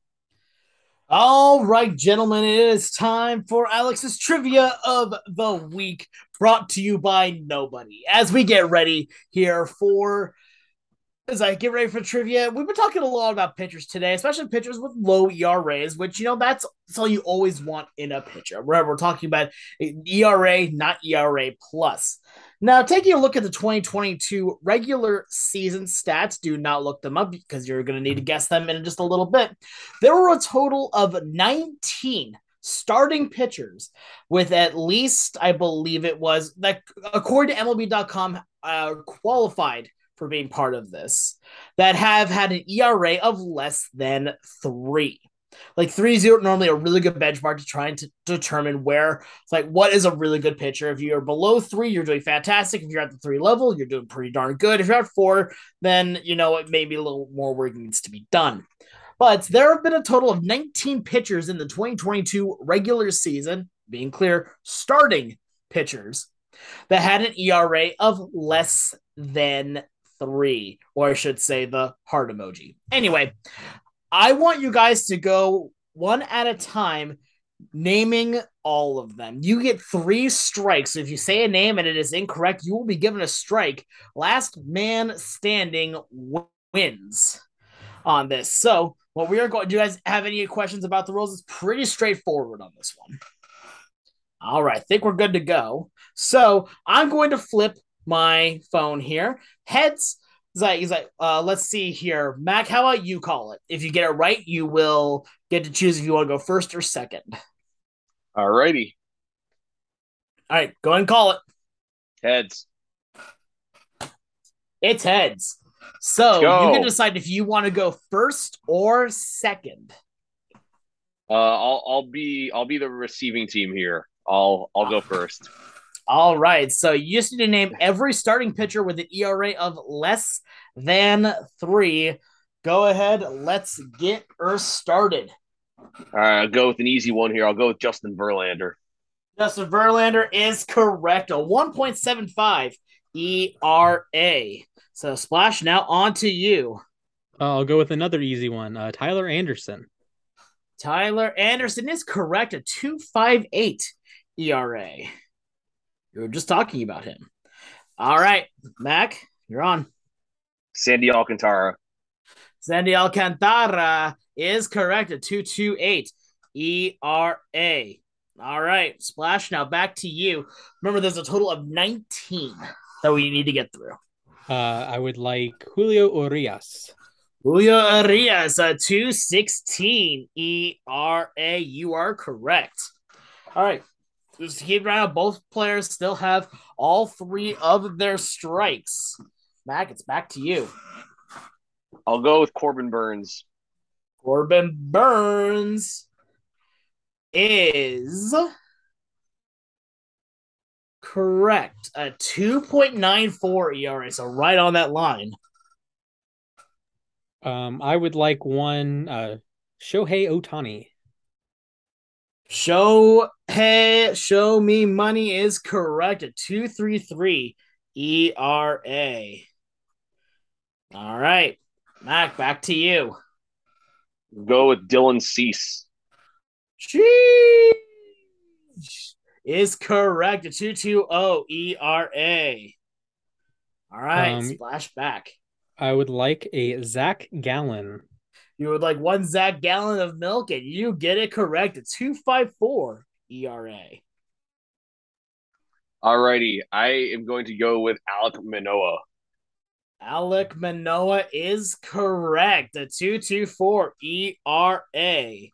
All right, gentlemen, it is time for Alex's trivia of the week. brought to you by nobody. As we get ready here for as I get ready for trivia, we've been talking a lot about pitchers today, especially pitchers with low E R As, which, you know, that's, that's all you always want in a pitcher. We're, we're talking about E R A, not E R A plus. Now, taking a look at the twenty twenty-two regular season stats, do not look them up because you're going to need to guess them in just a little bit. There were a total of nineteen starting pitchers with at least, I believe it was, that according to M L B dot com, uh, qualified for being part of this, that have had an E R A of less than three. Like three is normally a really good benchmark to try and to determine where it's like what is a really good pitcher. If you're below three, you're doing fantastic. If you're at the three level, you're doing pretty darn good. If you're at four, then you know it may be a little more work needs to be done. But there have been a total of nineteen pitchers in the twenty twenty-two regular season, being clear, starting pitchers, that had an E R A of less than three, or I should say the heart emoji. Anyway, I want you guys to go one at a time, naming all of them. You get three strikes. So if you say a name and it is incorrect, you will be given a strike. Last man standing wins on this. So what we are going, do you guys have any questions about the rules? It's pretty straightforward on this one. All right, I think we're good to go. So I'm going to flip my phone here. Heads, he's like, he's like uh, let's see here. Mac, how about you call it? If you get it right, you will get to choose if you want to go first or second. All righty. All right, go ahead and call it. Heads. It's heads. So you can decide if you want to go first or second. Uh, I'll I'll be I'll be the receiving team here. I'll I'll go first. All right. So you just need to name every starting pitcher with an E R A of less than three. Go ahead. Let's get her started. All right, I'll go with an easy one here. I'll go with Justin Verlander. Justin Verlander is correct. A one point seven five E R A. So Splash, now on to you. Uh, I'll go with another easy one. Uh, Tyler Anderson. Tyler Anderson is correct. A two point five eight E R A. We were just talking about him. All right, Mac, you're on. Sandy Alcantara. Sandy Alcantara is correct. A two point two eight E R A. All right, Splash, now back to you. Remember, there's a total of nineteen that we need to get through. Uh, I would like Julio Urias. Julio Urias, a two sixteen E R A. You are correct. All right. Just keep around. Both players still have all three of their strikes. Mac, it's back to you. I'll go with Corbin Burns. Corbin Burns is correct. A two point nine four E R A, so right on that line. Um, I would like one uh, Shohei Ohtani. Show hey, show me money is correct. A two three three E R A. All right, Mac, back to you. Go with Dylan Cease. Sheesh is correct. A two two zero E R A. All right, Um, Splash back. I would like a Zach Gallen. You would like one Zach gallon of milk, and you get it correct. A two five four E R A. All righty. I am going to go with Alek Manoah. Alek Manoah is correct. A two two four E R A.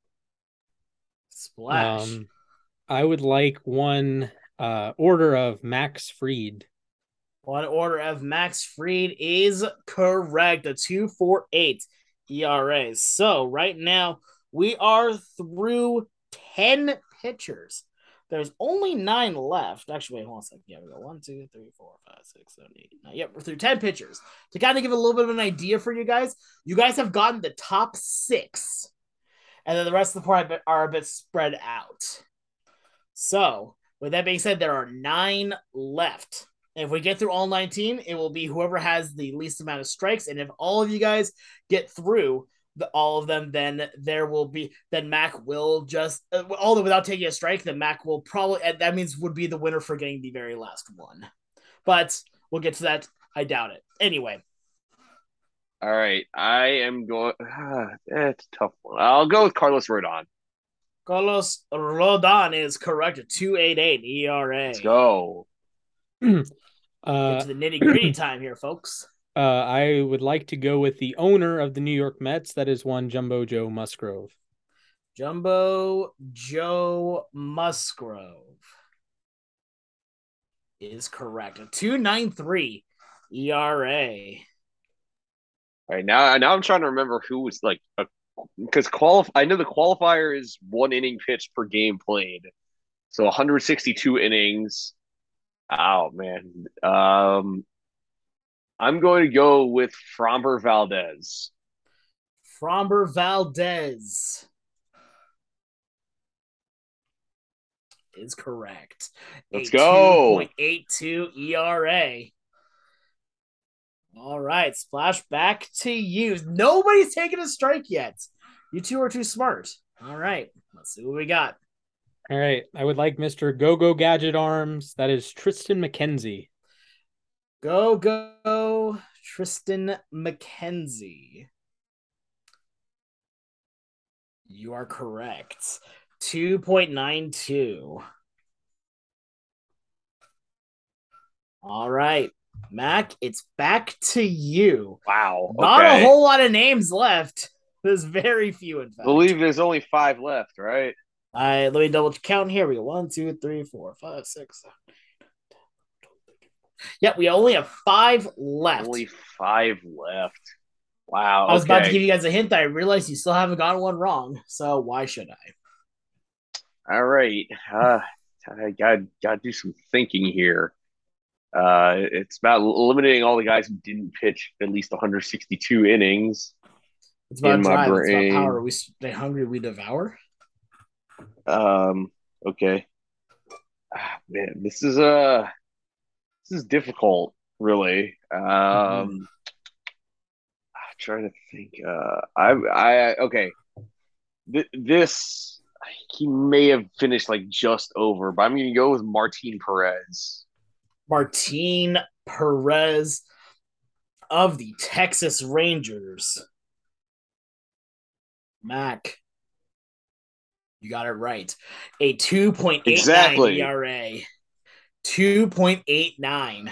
Splash. Um, I would like one uh, order of Max Fried. One order of Max Fried is correct. A two four eight E R A. So right now we are through ten pitchers. There's only nine left. Actually, wait, hold on a second. Yeah, we go one, two, three, four, five, six, seven, eight, nine. Yep, we're through ten pitchers. To kind of give a little bit of an idea for you guys, you guys have gotten the top six, and then the rest of the part are a bit spread out. So, with that being said, there are nine left. If we get through all nineteen, it will be whoever has the least amount of strikes. And if all of you guys get through the, all of them, then there will be then Mac will just uh, although without taking a strike, then Mac will probably that means would be the winner for getting the very last one. But we'll get to that. I doubt it. Anyway. All right, I am going. Ah, it's a tough one. I'll go with Carlos Rodon. Carlos Rodon is correct. A two point eight eight E R A. Let's go. uh, Get to the nitty gritty time here, folks. Uh, I would like to go with the owner of the New York Mets. That is one Jumbo Joe Musgrove. Jumbo Joe Musgrove is correct. A two point nine three E R A. All right, now now I'm trying to remember who was like a because qualif- I know the qualifier is one inning pitched per game played, so one hundred sixty-two innings. Oh man, um, I'm going to go with Framber Valdez. Framber Valdez is correct. Let's a go. two point eight two E R A. All right, Splash, back to you. Nobody's taken a strike yet. You two are too smart. All right, let's see what we got. All right, I would like Mister Go-Go Gadget Arms. That is Triston McKenzie. Go, go, Triston McKenzie. You are correct. two point nine two. All right. Mac, it's back to you. Wow. Not okay. a whole lot of names left. There's very few, in fact. I believe there's only five left, right? All right, let me double count here. We go one, two, three, four, five, six, seven, eight, nine, ten. Yep, we only have five left. Only five left. Wow. I was okay. about to give you guys a hint that I realized you still haven't gotten one wrong. So why should I? All right. Uh, I got got to do some thinking here. Uh, it's about eliminating all the guys who didn't pitch at least one hundred sixty-two innings. It's about in drive. my It's about brain. power. We stay hungry, we devour. Um. Okay. Ah, man, this is uh this is difficult, really. Um. Mhm. I'm trying to think. Uh, I I okay. Th- this he may have finished like just over, but I'm going to go with Martin Perez. Martin Perez of the Texas Rangers. Mac, you got it right. A two point eight nine Exactly. E R A. two point eight nine.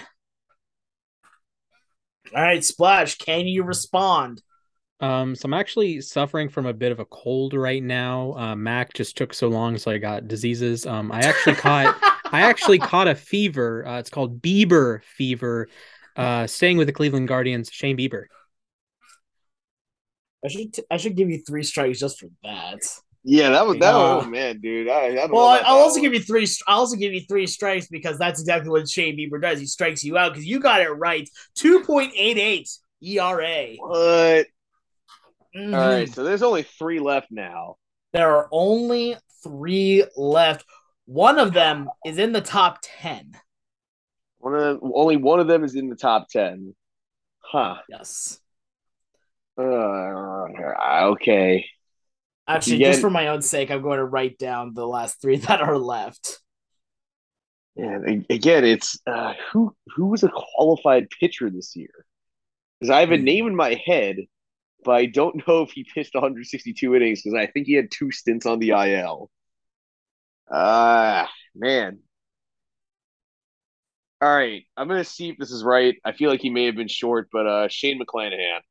All right, Splash, can you respond? Um, so I'm actually suffering from a bit of a cold right now. Uh, Mac just took so long, so I got diseases. Um, I actually caught I actually caught a fever. Uh, it's called Bieber fever. Uh, staying with the Cleveland Guardians, Shane Bieber. I should t- I should give you three strikes just for that. Yeah, that was that. Uh, oh man, dude. I, I don't Well, know I, about I'll that also one. give you three. I'll also give you three strikes because that's exactly what Shane Bieber does. He strikes you out because you got it right. two point eight eight E R A. What? Mhm. All right, so there's only three left now. There are only three left. One of them is in the top ten. One of them, only one of them is in the top ten. Huh. Yes. Uh, okay. Actually, Again- just for my own sake, I'm going to write down the last three that are left. And again, it's uh, who who was a qualified pitcher this year? Because I have a Hmm. name in my head, but I don't know if he pitched one hundred sixty-two innings because I think he had two stints on the I L. Ah, uh, man. All right, I'm gonna see if this is right. I feel like he may have been short, but uh, Shane McClanahan.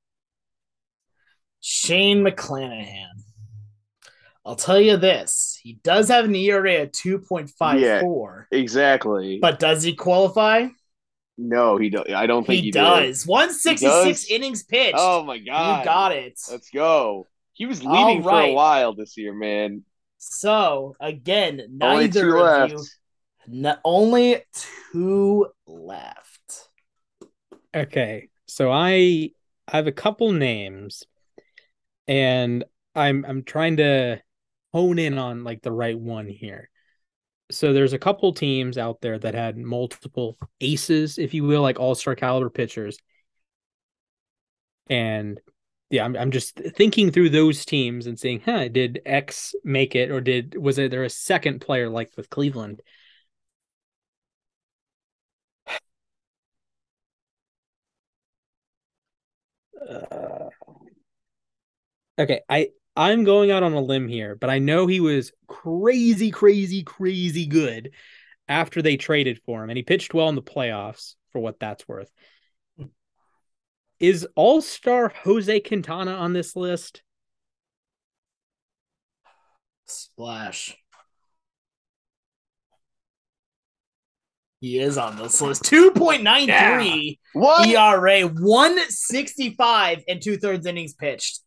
Shane McClanahan. I'll tell you this. He does have an E R A of two point five four. Exactly. But does he qualify? No, he don't. I don't think He, he, does. did. one hundred sixty-six He does? innings pitched. Oh my god! You got it. Let's go. He was All leading for a right. while this year, man. So again, Only neither two of left. you. No, only two left. Okay, so I I have a couple names, and I'm I'm trying to hone in on like the right one here. So there's a couple teams out there that had multiple aces, if you will, like all-star caliber pitchers. And yeah, I'm I'm just thinking through those teams and saying, huh, did X make it, or did was it there a second player like with Cleveland? Uh, okay, I I'm going out on a limb here, but I know he was crazy, crazy, crazy good after they traded for him, and he pitched well in the playoffs for what that's worth. Is All-Star Jose Quintana on this list? Splash. He is on this list. two point nine three yeah. What? E R A, one sixty-five and two thirds innings pitched.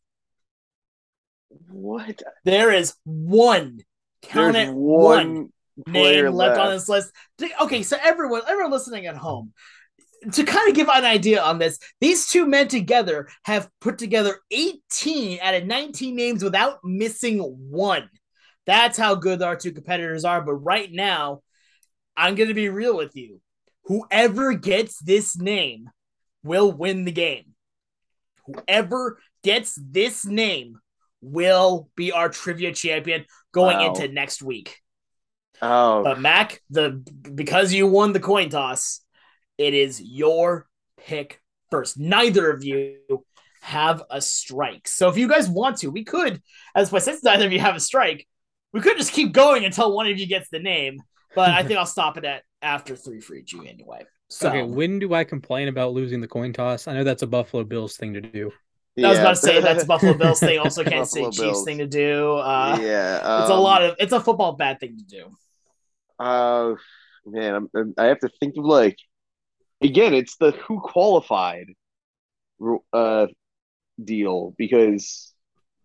What? There is one. Count There's it. one, One player name left left on this list. Okay, so everyone, everyone listening at home, to kind of give an idea on this, these two men together have put together eighteen out of nineteen names without missing one. That's how good our two competitors are. But right now, I'm going to be real with you. Whoever gets this name will win the game. Whoever gets this name will be our trivia champion going Wow. into next week. Oh, But Mac, the because you won the coin toss, it is your pick first. Neither of you have a strike. So if you guys want to, we could, as my since neither of you have a strike, we could just keep going until one of you gets the name. But I think I'll stop it at after three for each you anyway. So Okay, when do I complain about losing the coin toss? I know that's a Buffalo Bills thing to do. I was about to say that's a Buffalo Bills thing. Also, Kansas City Buffalo Chiefs Bills. thing to do. Uh, yeah, um, it's a lot of it's a football bad thing to do. Uh, man, I'm, I have to think of like again. It's the who qualified uh deal because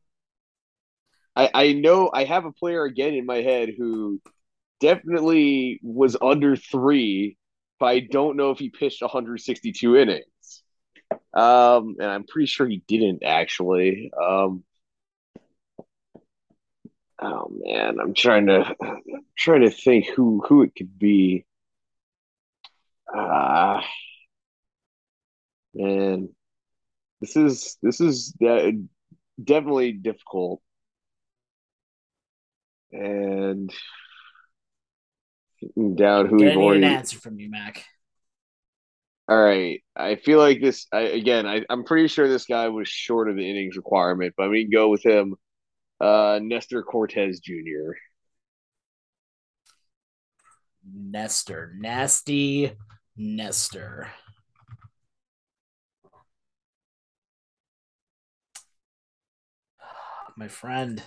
I I know I have a player again in my head who definitely was under three, but I don't know if he pitched one hundred sixty-two innings. Um, and I'm pretty sure he didn't actually. Um, oh man, I'm trying to I'm trying to think who who it could be. Ah, uh, man, this is this is uh, definitely difficult, and down who Gonna we've need an already. answer from you, Mac. All right, I feel like this. I, again, I, I'm pretty sure this guy was short of the innings requirement, but I'm gonna go with him. Uh, Nestor Cortez Junior Nestor, nasty Nestor. My friend,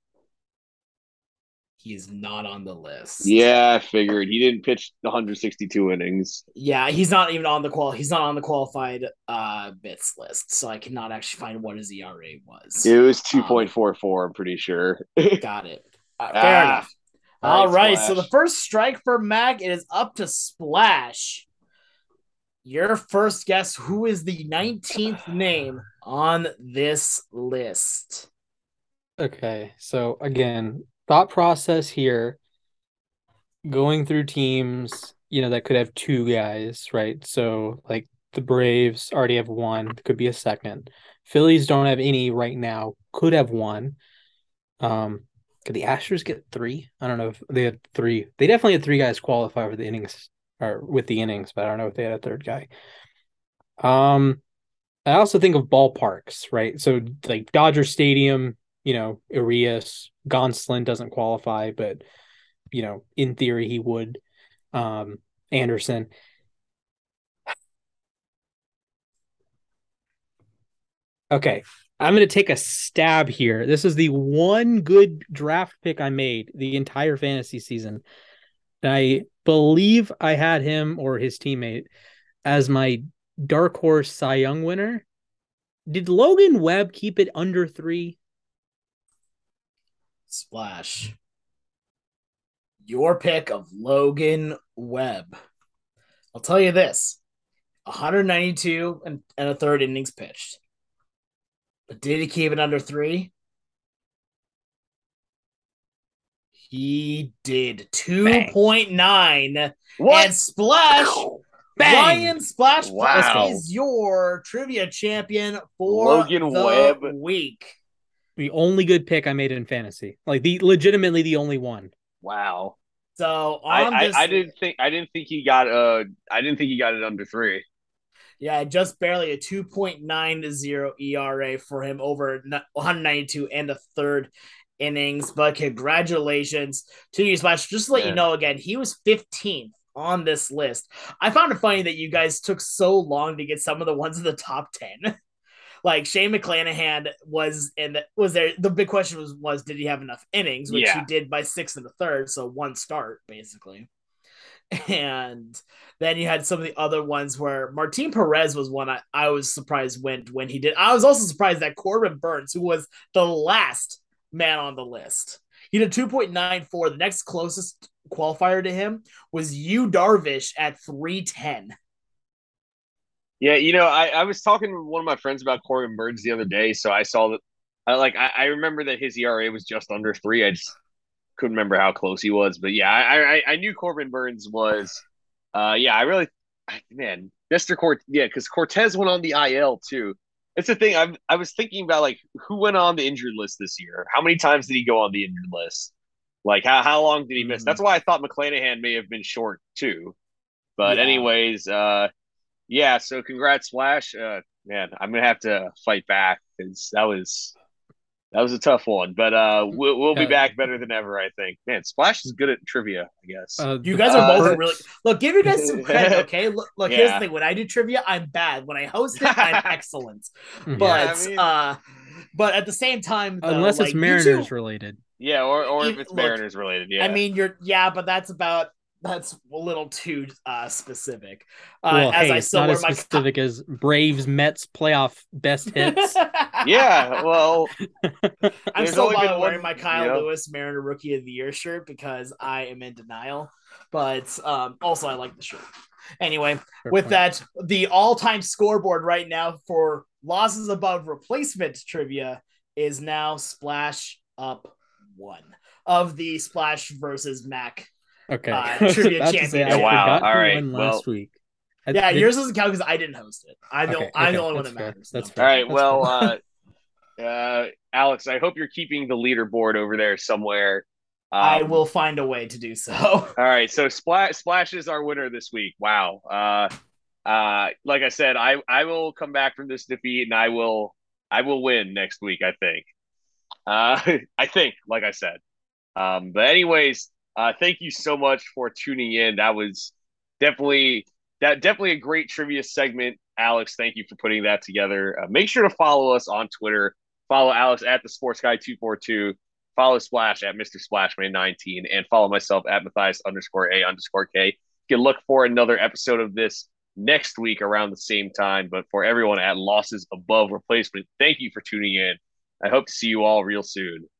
he is not on the list. Yeah, I figured he didn't pitch one hundred sixty-two innings. Yeah, he's not even on the qual. He's not on the qualified uh bits list, so I cannot actually find what his E R A was. It was two point four four. Um, I'm pretty sure. Got it. Uh, fair ah, enough. All, all right, right so the first strike for Mac, it is up to Splash. Your first guess, who is the nineteenth name on this list? Okay, so again, thought process here, going through teams, you know, that could have two guys, right? So like the Braves already have one, could be a second. Phillies don't have any right now, could have one. Um, could the Astros get three? I don't know if they had three. They definitely had three guys qualify for the innings or with the innings, but I don't know if they had a third guy. Um, I also think of ballparks, right? So like Dodger Stadium, you know, Urias, Gonsolin doesn't qualify, but you know, in theory he would. Um, Anderson. Okay, I'm going to take a stab here. This is the one good draft pick I made the entire fantasy season. I believe I had him or his teammate as my dark horse Cy Young winner. Did Logan Webb keep it under three? Splash. Your pick of Logan Webb. I'll tell you this. one hundred ninety-two and, and a third innings pitched. But did he keep it under three? He did. two point nine. What? And Splash, Bang! Ryan Splash Plus Wow. is your trivia champion for Logan the Webb. week. The only good pick I made in fantasy, like the legitimately the only one. Wow. So I, on I, this, I didn't think I didn't think he got uh I didn't think he got it under three. yeah, just barely a two point nine oh E R A for him over one ninety-two and a third innings. But congratulations to you, Splash. Just to let Yeah. you know again, he was fifteenth on this list. I found it funny that you guys took so long to get some of the ones in the top ten. Like Shane McClanahan was in the, was there. The big question was was did he have enough innings, which Yeah. he did by six and a third, so one start basically. And then you had some of the other ones where Martin Perez was one I, I was surprised went when he did. I was also surprised that Corbin Burns, who was the last man on the list, he did two point nine four. The next closest qualifier to him was Yu Darvish at three ten. Yeah, you know, I, I was talking to one of my friends about Corbin Burns the other day, so I saw that I like I, I remember that his E R A was just under three. I just couldn't remember how close he was, but yeah, I I, I knew Corbin Burns was. Uh, yeah, I really, man, Mister Cort, yeah, because Cortez went on the I L too. It's the thing. I I was thinking about like who went on the injured list this year. How many times did he go on the injured list? Like how how long did he miss? Mhm. That's why I thought McClanahan may have been short too. But Yeah. anyways, uh, yeah. So congrats, Flash. Uh, man, I'm gonna have to fight back because that was that was a tough one. But uh, we'll we'll be Uh, back better than ever. I think. Man, Splash is good at trivia. I guess. Uh, You the guys are Uh, both first- really look. Give you guys some credit, okay? Look, look. Here's the Yeah. thing: when I do trivia, I'm bad. When I host it, I'm excellent. Mhm. But Yeah, I mean- uh, but at the same time, though, unless like, it's you Mariners two- related. Yeah, or or if It- it's look, Mariners related. Yeah. I mean, you're yeah, but that's about that's a little too uh specific. Uh, Well, as hey, I it's still not wear as my specific as Braves Mets playoff best hits. Yeah. Well, I'm there's still only by been wearing one, my Kyle you know? Lewis Mariner Rookie of the Year shirt because I am in denial. But um, also, I like the shirt. Anyway, Fair with point. that, the all-time scoreboard right now for losses above replacement trivia is now Splash up one of the Splash versus Mac. Okay, uh, I was trivia about to say I championship. Wow, forgot all who right, won well- last week. I Yeah, did- yours doesn't count because I didn't host it. I'm Okay, the I'm okay, the only one that's that fair. matters. That's No. fair. All right. That's Well, uh, uh, Alex, I hope you're keeping the leaderboard over there somewhere. Um, I will find a way to do so. All right. So Splash Splash is our winner this week. Wow. Uh, uh, like I said, I I will come back from this defeat and I will I will win next week. I think. Uh, I think, like I said. Um, but anyways, uh, thank you so much for tuning in. That was definitely that definitely a great trivia segment, Alex. Thank you for putting that together. Uh, make sure to follow us on Twitter. Follow Alex at the Sports Guy two four two. Follow Splash at Mister Splashman nineteen, and follow myself at Matthias underscore A underscore K. You can look for another episode of this next week around the same time. But for everyone at losses above replacement, thank you for tuning in. I hope to see you all real soon.